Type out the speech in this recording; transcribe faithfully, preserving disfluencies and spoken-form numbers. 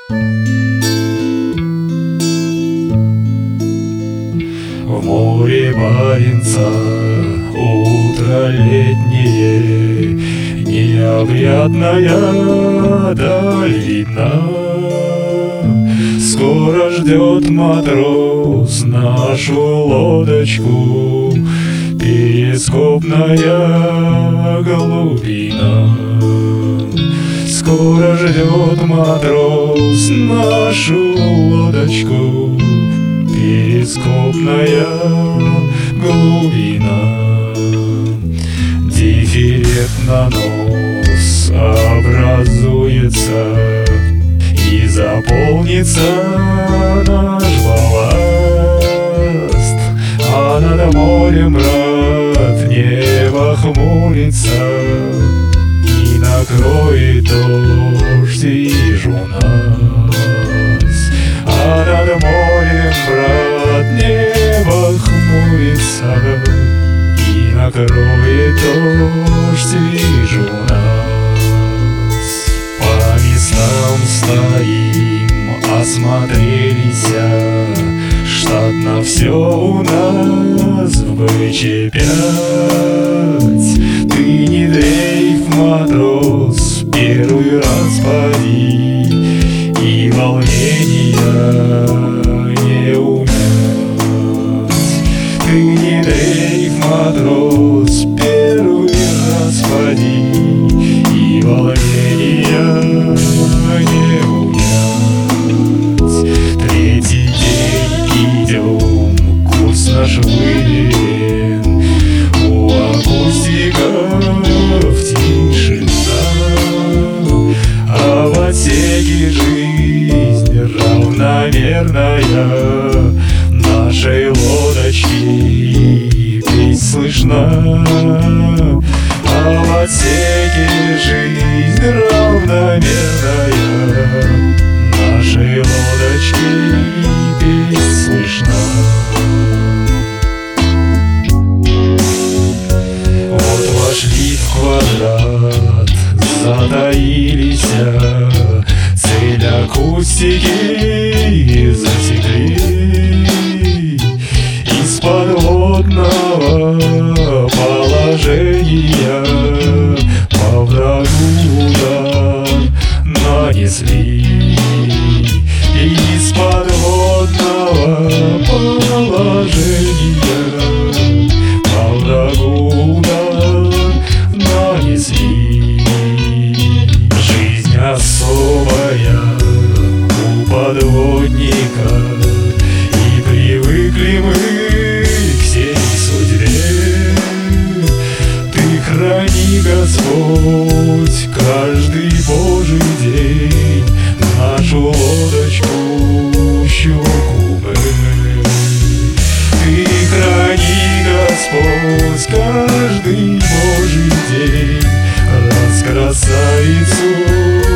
В море Баренца утро летнее, необъятная даль видна. Скоро ждет матрос нашу лодочку, перископная глубина. Скоро ждет матрос нашу лодочку, перископная глубина. Дифферент на нос образуется, и заполнится наш балласт. А над морем, брат, небо хмурится, и накроет дождь, вижу нас. А над морем, брат, небо хмурится, и накроет дождь, вижу нас. По местам стоим, осмотрелись, штатно все у нас в бэ че пять. Ты не дрейф, матрос, первый раз поди, и волнения не унять. Ты не дрейф, матрос, первый раз поди, и волнения не унять. Третий день идем, курс наш выверен, у акустиков тишина, а в отсеке жизнь равномерная. Нашей лодочки петь слышна, а в отсеке жизнь равномерная. Нашей лодочки петь слышна. Вот вошли в квадрат, затаились, цель акустики засекли. Из подводного положения по врагу удар нанесли. Из подводного положения по врагу удар нанесли. Жизнь особая у подводника, и привыкли мы к сей судьбе. Ты храни, Господь, каждый Божий день нашу лодочку щуку-бы. Ты храни, Господь, каждый Божий день раз красавицу